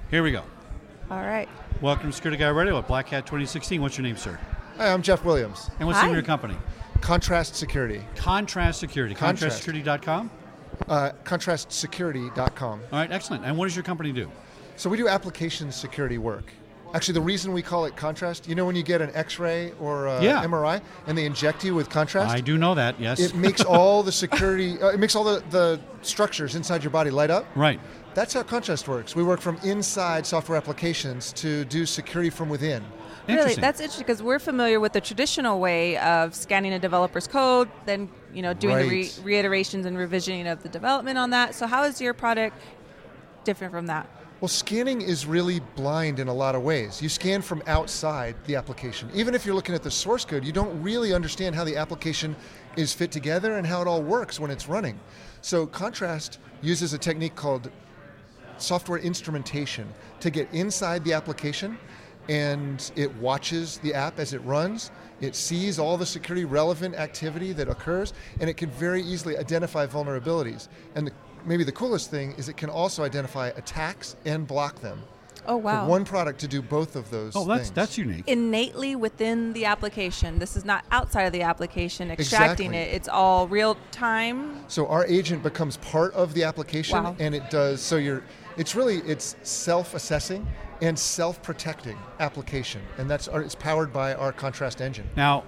Here we go. All right. Welcome to Security Guy Radio at Black Hat 2016. What's your name, sir? Hi, I'm Jeff Williams. And what's the name of your company? Contrast Security. Contrast Security. Contrast. ContrastSecurity.com? ContrastSecurity.com. All right, excellent. And what does your company do? So we do application security work. Actually, the reason we call it contrast, you know when you get an X-ray or MRI and they inject you with contrast? I do know that, yes. It makes all the security, it makes all the structures inside your body light up. Right. That's how contrast works. We work from inside software applications to do security from within. Really, that's interesting because we're familiar with the traditional way of scanning a developer's code, then doing the reiterations and revisioning of the development on that. So how is your product different from that? Well, scanning is really blind in a lot of ways. You scan from outside the application. Even if you're looking at the source code, you don't really understand how the application is fit together and how it all works when it's running. So Contrast uses a technique called software instrumentation to get inside the application, and it watches the app as it runs. It sees all the security relevant activity that occurs, and it can very easily identify vulnerabilities. And maybe the coolest thing is it can also identify attacks and block them. Oh, wow. For one product to do both of those things. That's unique. Innately within the application. This is not outside of the application extracting it. It's all real time. So our agent becomes part of the application, and it does, so it's self-assessing and self-protecting application, and it's powered by our Contrast engine. Now,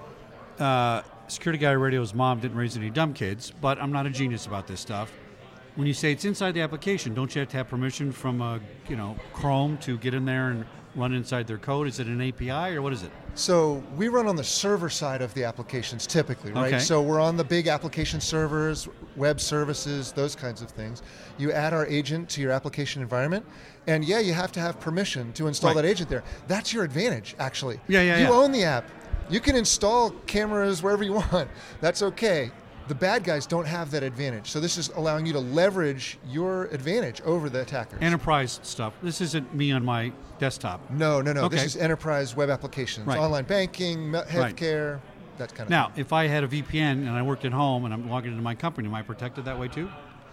Security Guy Radio's mom didn't raise any dumb kids, but I'm not a genius about this stuff. When you say it's inside the application, don't you have to have permission from Chrome to get in there and run inside their code? Is it an API or what is it? So we run on the server side of the applications typically, right? Okay. So we're on the big application servers, web services, those kinds of things. You add our agent to your application environment, and you have to have permission to install that agent there. That's your advantage, actually. You own the app. You can install cameras wherever you want. That's okay. The bad guys don't have that advantage. So this is allowing you to leverage your advantage over the attackers. Enterprise stuff. This isn't me on my desktop. No. Okay. This is enterprise web applications, online banking, healthcare, that kind of thing. Now, if I had a VPN and I worked at home and I'm logging into my company, am I protected that way too?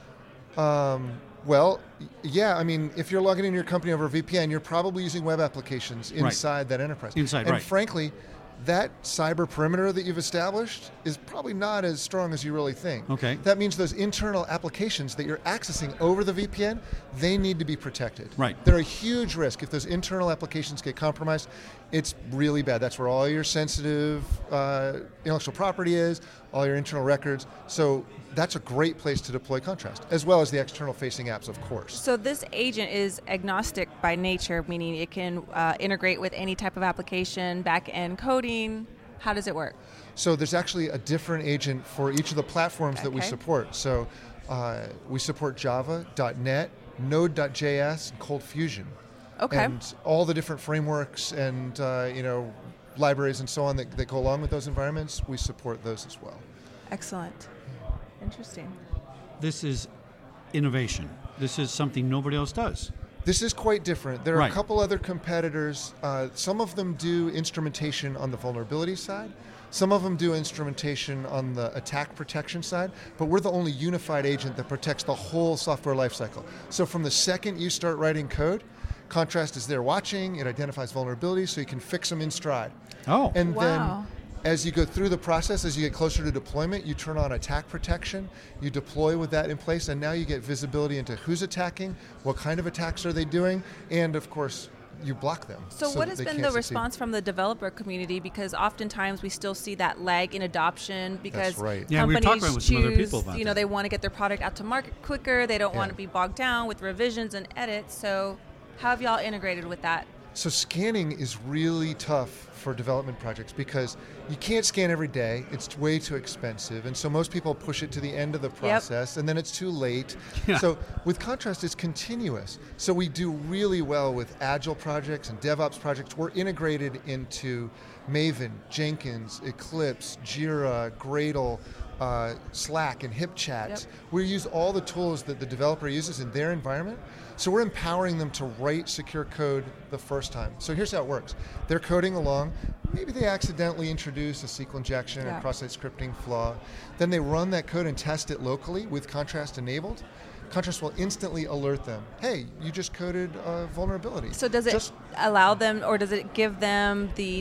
Well, yeah. I mean, if you're logging into your company over a VPN, you're probably using web applications inside that enterprise. And frankly, that cyber perimeter that you've established is probably not as strong as you really think. Okay. That means those internal applications that you're accessing over the VPN, they need to be protected. Right. They're a huge risk. If those internal applications get compromised, it's really bad. That's where all your sensitive intellectual property is, all your internal records. So that's a great place to deploy Contrast, as well as the external facing apps, of course. So this agent is agnostic by nature, meaning it can integrate with any type of application, back-end coding. How does it work? So there's actually a different agent for each of the platforms that we support. So we support Java, .NET, Node.js, and Cold Fusion. Okay. And all the different frameworks and libraries and so on that go along with those environments, we support those as well. Excellent. Interesting. This is innovation. This is something nobody else does. This is quite different. There are a couple other competitors. Some of them do instrumentation on the vulnerability side. Some of them do instrumentation on the attack protection side, but we're the only unified agent that protects the whole software lifecycle. So from the second you start writing code, Contrast is there watching, it identifies vulnerabilities so you can fix them in stride. Oh. And then as you go through the process, as you get closer to deployment, you turn on attack protection, you deploy with that in place, and now you get visibility into who's attacking, what kind of attacks are they doing, and of course, you block them. So what has been the response from the developer community? Because oftentimes we still see that lag in adoption because companies choose, they want to get their product out to market quicker, they don't want to be bogged down with revisions and edits, so how have y'all integrated with that? So scanning is really tough for development projects because you can't scan every day. It's way too expensive. And so most people push it to the end of the process and then it's too late. Yeah. So with Contrast, it's continuous. So we do really well with agile projects and DevOps projects. We're integrated into Maven, Jenkins, Eclipse, Jira, Gradle, Slack, and HipChat. Yep. We use all the tools that the developer uses in their environment. So we're empowering them to write secure code the first time. So here's how it works. They're coding along. Maybe they accidentally introduce a SQL injection or cross-site scripting flaw. Then they run that code and test it locally with Contrast enabled. Contrast will instantly alert them, hey, you just coded a vulnerability. So does it allow them, or does it give them the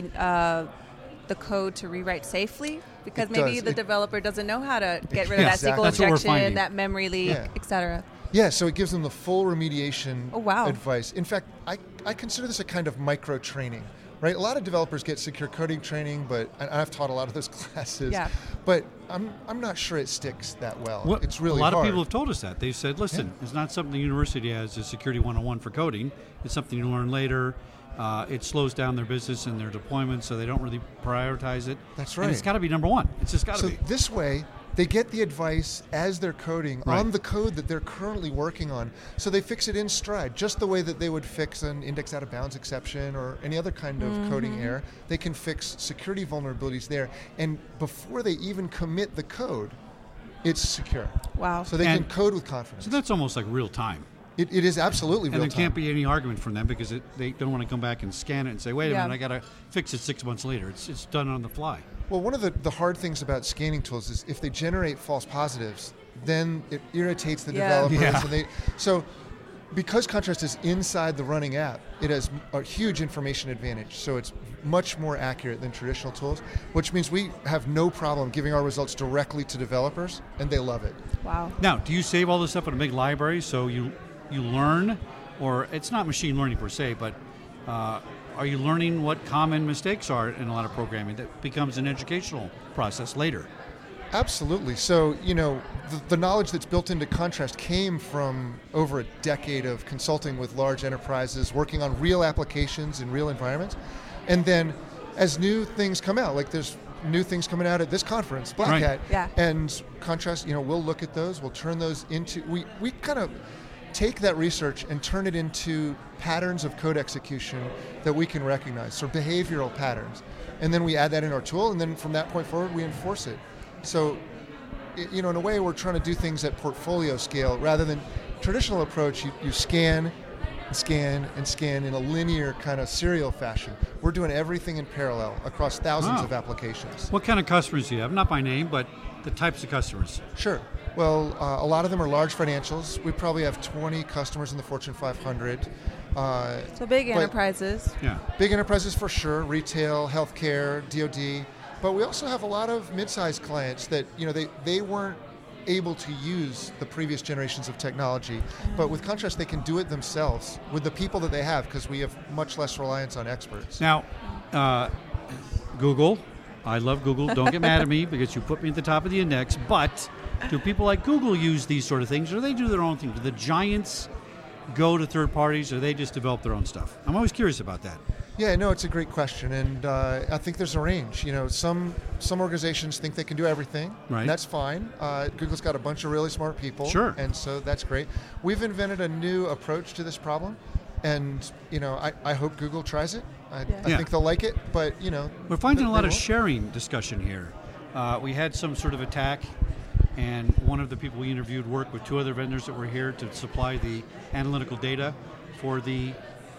code to rewrite safely? Because maybe the developer doesn't know how to get rid of that SQL injection, that memory leak, et cetera. Yeah, so it gives them the full remediation advice. In fact, I consider this a kind of micro-training, right? A lot of developers get secure coding training, but I've taught a lot of those classes, but I'm not sure it sticks that well. It's really hard. A lot of people have told us that. They've said, listen, it's not something the university has as Security 101 for coding. It's something you learn later. It slows down their business and their deployment, so they don't really prioritize it. That's right. And it's got to be number one. It's just got to be. So this way, they get the advice as they're coding on the code that they're currently working on. So they fix it in stride, just the way that they would fix an index out of bounds exception or any other kind of coding error. They can fix security vulnerabilities there. And before they even commit the code, it's secure. Wow. So they can code with confidence. So that's almost like real time. It is absolutely real time. And there can't be any argument from them because they don't want to come back and scan it and say, wait a minute, I got to fix it 6 months later. It's done on the fly. Well, one of the hard things about scanning tools is if they generate false positives, then it irritates the developers. And so because Contrast is inside the running app, it has a huge information advantage. So it's much more accurate than traditional tools, which means we have no problem giving our results directly to developers, and they love it. Wow. Now, do you save all this stuff in a big library so you learn, or it's not machine learning per se, but are you learning what common mistakes are in a lot of programming that becomes an educational process later? Absolutely. So, the knowledge that's built into Contrast came from over a decade of consulting with large enterprises, working on real applications in real environments. And then as new things come out, like there's new things coming out at this conference, Black Hat, and Contrast, we'll look at those, we'll turn those into, we kind of take that research and turn it into patterns of code execution that we can recognize, so behavioral patterns. And then we add that in our tool, and then from that point forward, we enforce it. So, in a way, we're trying to do things at portfolio scale rather than traditional approach. You scan, scan, and scan in a linear kind of serial fashion. We're doing everything in parallel across thousands of applications. What kind of customers do you have? Not by name, but the types of customers. Sure. Well, a lot of them are large financials. We probably have 20 customers in the Fortune 500. So big enterprises. Yeah. Big enterprises for sure, retail, healthcare, DoD. But we also have a lot of mid-sized clients that, they weren't able to use the previous generations of technology. But with Contrast, they can do it themselves with the people that they have because we have much less reliance on experts. Now, Google, I love Google. Don't get mad at me because you put me at the top of the index. But do people like Google use these sort of things, or do they do their own thing? Do the giants go to third parties, or they just develop their own stuff? I'm always curious about that. Yeah, no, it's a great question, and I think there's a range. Some organizations think they can do everything, and that's fine. Google's got a bunch of really smart people, and so that's great. We've invented a new approach to this problem, and I hope Google tries it. I think they'll like it, but we're finding a lot of sharing discussion here. We had some sort of attack, and one of the people we interviewed worked with two other vendors that were here to supply the analytical data for the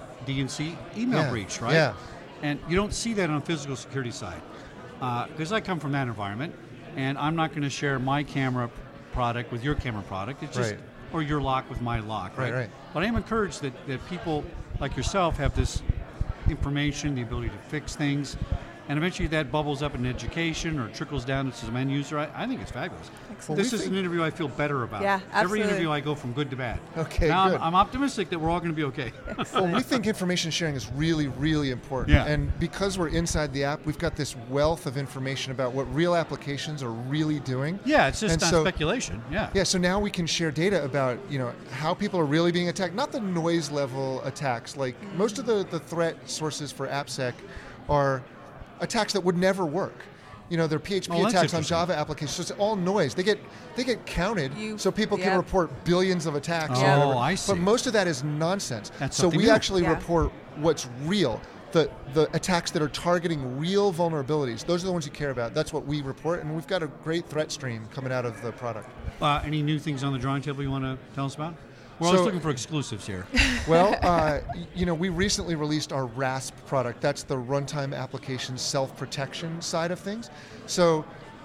DNC email breach, right? Yeah. And you don't see that on the physical security side. Because I come from that environment, and I'm not going to share my camera product with your camera product. It's just, or your lock with my lock, right? But I am encouraged that people like yourself have this information, the ability to fix things, and eventually that bubbles up in education or trickles down to the end user. I think it's fabulous. Excellent. This is an interview I feel better about. Yeah, absolutely. Every interview I go from good to bad. Okay, now good. I'm optimistic that we're all going to be okay. Well, we think information sharing is really, really important. Yeah. And because we're inside the app, we've got this wealth of information about what real applications are really doing. Yeah, it's just not speculation. Yeah. Yeah, so now we can share data about, how people are really being attacked, not the noise level attacks. Like most of the threat sources for AppSec are attacks that would never work. They're PHP attacks on Java applications. So it's all noise. They get counted so people can report billions of attacks. Oh, I see. But most of that is nonsense. So we actually report what's real. The attacks that are targeting real vulnerabilities. Those are the ones you care about. That's what we report, and we've got a great threat stream coming out of the product. Any new things on the drawing table you want to tell us about? We're always looking for exclusives here. Well, we recently released our RASP product. That's the runtime application self-protection side of things. So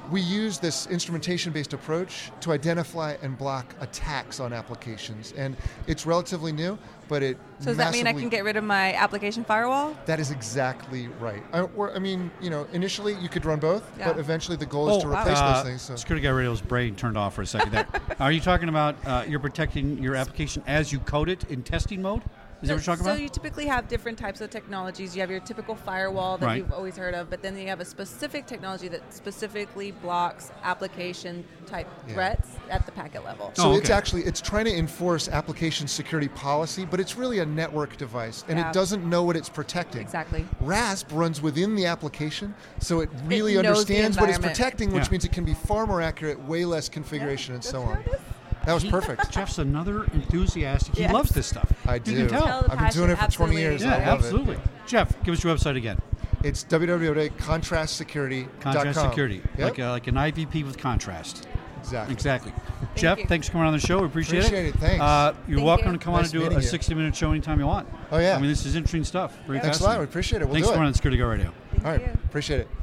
we use this instrumentation-based approach to identify and block attacks on applications. And it's relatively new, but it So does that mean I can get rid of my application firewall? That is exactly right. Initially you could run both, but eventually the goal is to replace those things. So. Security Guy Radio's brain turned off for a second there. Are you talking about you're protecting your application as you code it in testing mode? Is that what you're talking about? So you typically have different types of technologies. You have your typical firewall that you've always heard of, but then you have a specific technology that specifically blocks application type threats at the packet level. So it's trying to enforce application security policy, but it's really a network device, and it doesn't know what it's protecting. Exactly. RASP runs within the application, so it really understands what it's protecting, which means it can be far more accurate, way less configuration, and so on. That was perfect. Jeff's another enthusiastic. He loves this stuff. I do. You can tell. I've been doing it for 20 years. Yeah, I love absolutely. it. Jeff, give us your website again. It's www.contrastsecurity.com. Contrast Security, like an IVP with contrast. Exactly. Jeff, thanks for coming on the show. We appreciate it. Thanks. You're welcome to come on and do a 60-minute show anytime you want. Oh, yeah. I mean, this is interesting stuff. Very Thanks a lot. We appreciate it. Thanks for coming on Security Guy Radio. All right. Appreciate it.